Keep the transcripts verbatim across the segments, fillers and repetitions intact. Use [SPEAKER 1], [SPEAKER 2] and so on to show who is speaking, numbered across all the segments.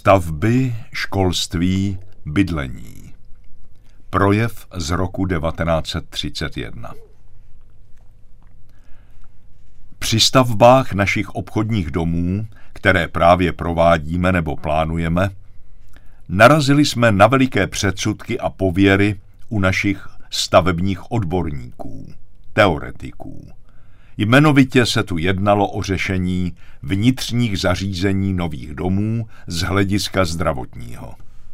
[SPEAKER 1] Stavby, školství, bydlení. Projev z roku devatenáct set třicet jedna. Při stavbách našich obchodních domů, které právě provádíme nebo plánujeme, narazili jsme na veliké předsudky a pověry u našich stavebních odborníků, teoretiků. Jmenovitě se tu jednalo o řešení vnitřních zařízení nových domů z hlediska zdravotního.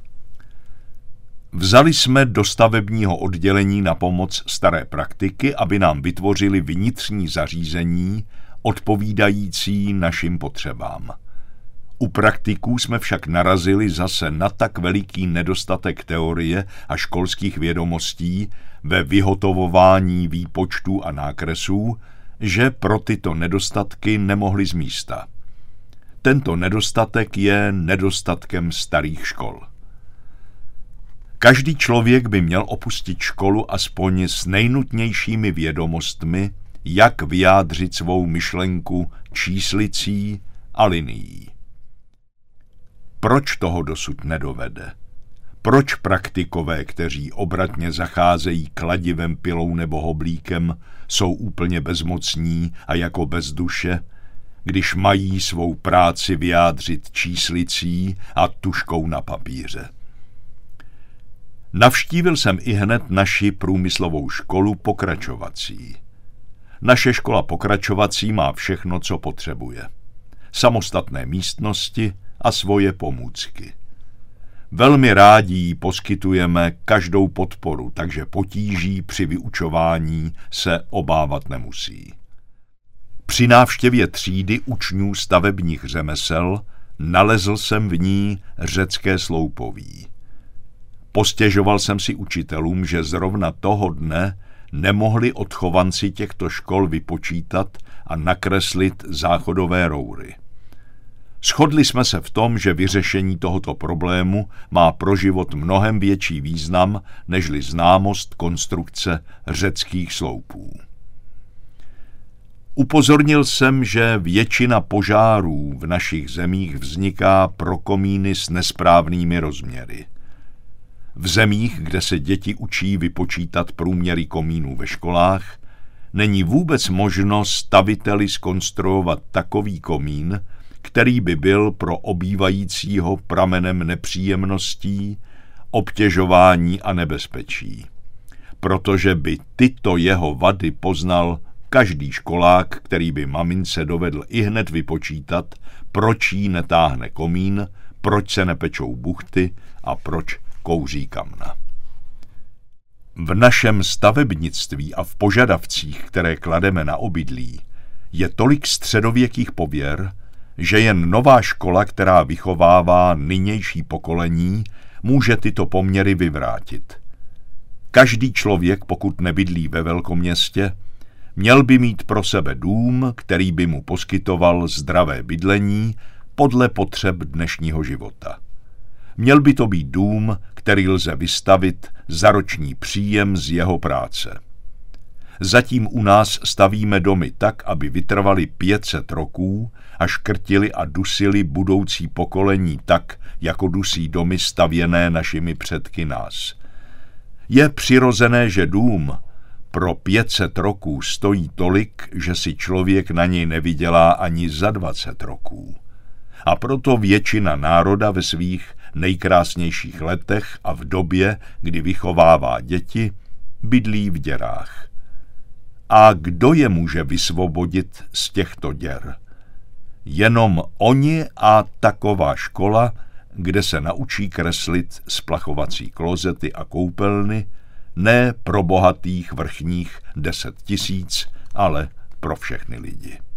[SPEAKER 1] Vzali jsme do stavebního oddělení na pomoc staré praktiky, aby nám vytvořili vnitřní zařízení odpovídající našim potřebám. U praktiků jsme však narazili zase na tak veliký nedostatek teorie a školských vědomostí ve vyhotovování výpočtů a nákresů, že pro tyto nedostatky nemohli z místa. Tento nedostatek je nedostatkem starých škol. Každý člověk by měl opustit školu aspoň s nejnutnějšími vědomostmi, jak vyjádřit svou myšlenku číslicí a linií. Proč toho dosud nedovede? Proč praktikové, kteří obratně zacházejí kladivem, pilou nebo hoblíkem, jsou úplně bezmocní a jako bez duše, když mají svou práci vyjádřit číslicí a tužkou na papíře? Navštívil jsem ihned naši průmyslovou školu pokračovací. Naše škola pokračovací má všechno, co potřebuje. Samostatné místnosti a svoje pomůcky. Velmi rádi jí poskytujeme každou podporu, takže potíží při vyučování se obávat nemusí. Při návštěvě třídy učňů stavebních řemesel nalezl jsem v ní řecké sloupoví. Postěžoval jsem si učitelům, že zrovna toho dne nemohli odchovanci těchto škol vypočítat a nakreslit záchodové roury. Shodli jsme se v tom, že vyřešení tohoto problému má pro život mnohem větší význam nežli známost konstrukce řeckých sloupů. Upozornil jsem, že většina požárů v našich zemích vzniká pro komíny s nesprávnými rozměry. V zemích, kde se děti učí vypočítat průměry komínů ve školách, není vůbec možno staviteli zkonstruovat takový komín, který by byl pro obývajícího pramenem nepříjemností, obtěžování a nebezpečí. Protože by tyto jeho vady poznal každý školák, který by mamince dovedl ihned vypočítat, proč jí netáhne komín, proč se nepečou buchty a proč kouří kamna. V našem stavebnictví a v požadavcích, které klademe na obydlí, je tolik středověkých pověr, že jen nová škola, která vychovává nynější pokolení, může tyto poměry vyvrátit. Každý člověk, pokud nebydlí ve velkoměstě, měl by mít pro sebe dům, který by mu poskytoval zdravé bydlení podle potřeb dnešního života. Měl by to být dům, který lze vystavit za roční příjem z jeho práce. Zatím u nás stavíme domy tak, aby vytrvali pět set roků a škrtili a dusili budoucí pokolení tak, jako dusí domy stavěné našimi předky nás. Je přirozené, že dům pro pět set roků stojí tolik, že si člověk na něj nevydělá ani za dvacet roků. A proto většina národa ve svých nejkrásnějších letech a v době, kdy vychovává děti, bydlí v děrách. A kdo je může vysvobodit z těchto děr? Jenom oni a taková škola, kde se naučí kreslit splachovací klozety a koupelny, ne pro bohatých vrchních deset tisíc, ale pro všechny lidi.